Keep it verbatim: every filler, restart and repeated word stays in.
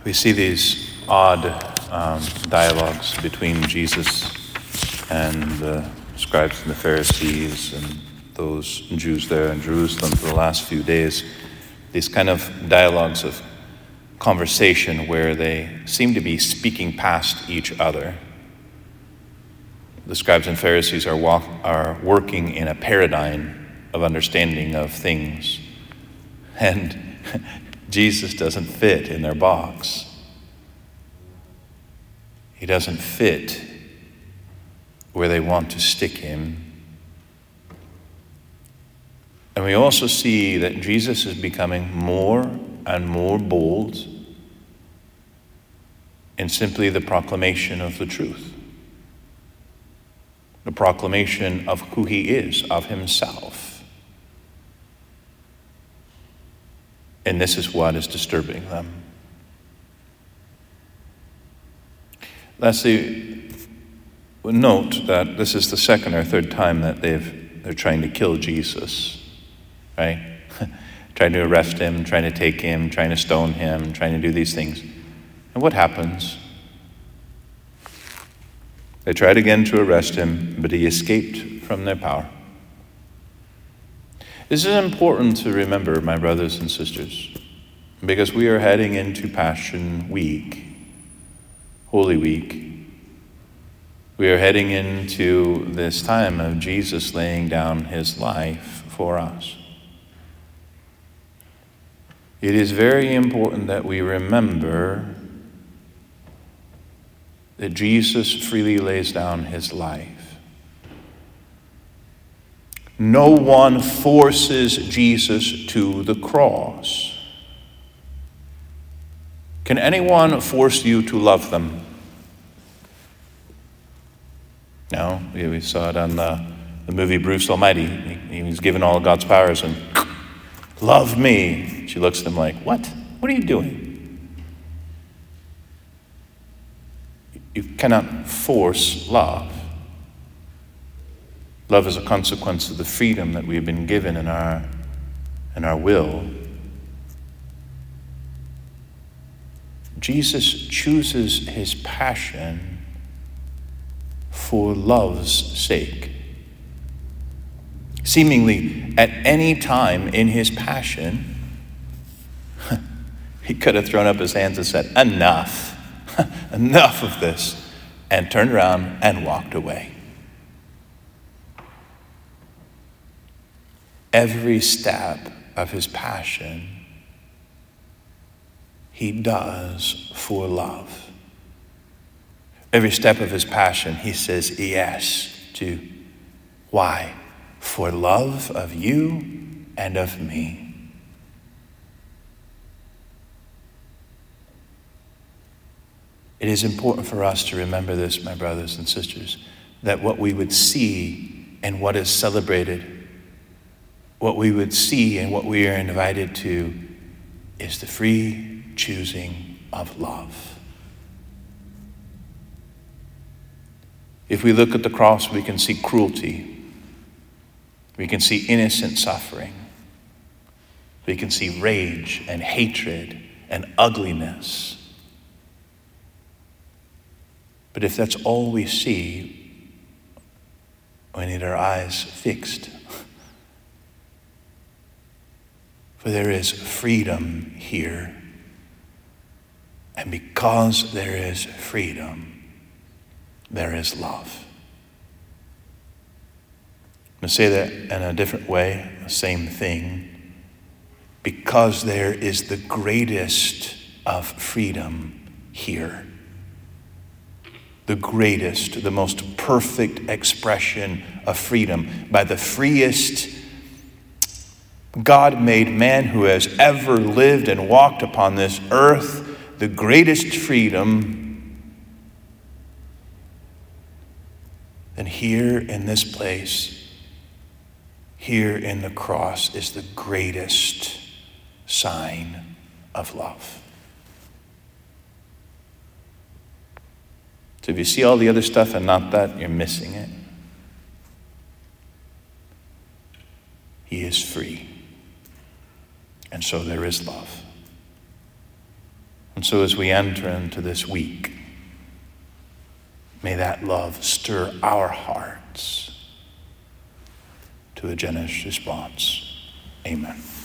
We see these odd um, dialogues between Jesus and the scribes and the Pharisees and those Jews there in Jerusalem for the last few days. These kind of dialogues of conversation where they seem to be speaking past each other. The scribes and Pharisees are, walk, are working in a paradigm of understanding of things. And Jesus doesn't fit in their box. He doesn't fit where they want to stick him. And we also see that Jesus is becoming more and more bold in simply the proclamation of the truth. The proclamation of who he is, of himself. And this is what is disturbing them. Lastly, note that this is the second or third time that they've, they're trying to kill Jesus, right? Trying to arrest him, trying to take him, trying to stone him, trying to do these things. And what happens? They tried again to arrest him, but he escaped from their power. This is important to remember, my brothers and sisters, because we are heading into Passion Week, Holy Week. We are heading into this time of Jesus laying down his life for us. It is very important that we remember that Jesus freely lays down his life. No one forces Jesus to the cross. Can anyone force you to love them? No, we saw it on the, the movie Bruce Almighty. He, he was given all of God's powers and love me. She looks at him like, what? What are you doing? You cannot force love. Love is a consequence of the freedom that we have been given in our, in our will. Jesus chooses his passion for love's sake. Seemingly, at any time in his passion, he could have thrown up his hands and said, enough, enough of this, and turned around and walked away. Every step of his passion, he does for love. Every step of his passion, he says yes to. Why? For love of you and of me. It is important for us to remember this, my brothers and sisters, that what we would see and what is celebrated, what we would see and what we are invited to is the free choosing of love. If we look at the cross, we can see cruelty. We can see innocent suffering. We can see rage and hatred and ugliness. But if that's all we see, we need our eyes fixed. For there is freedom here. And because there is freedom, there is love. I'm going to say that in a different way, the same thing. Because there is the greatest of freedom here. The greatest, the most perfect expression of freedom by the freest God-made man who has ever lived and walked upon this earth, the greatest freedom. And here in this place, here in the cross, is the greatest sign of love. So if you see all the other stuff and not that, you're missing it. He is free. And so there is love. And And so as we enter into this week, may that love stir our hearts to a generous response. Amen.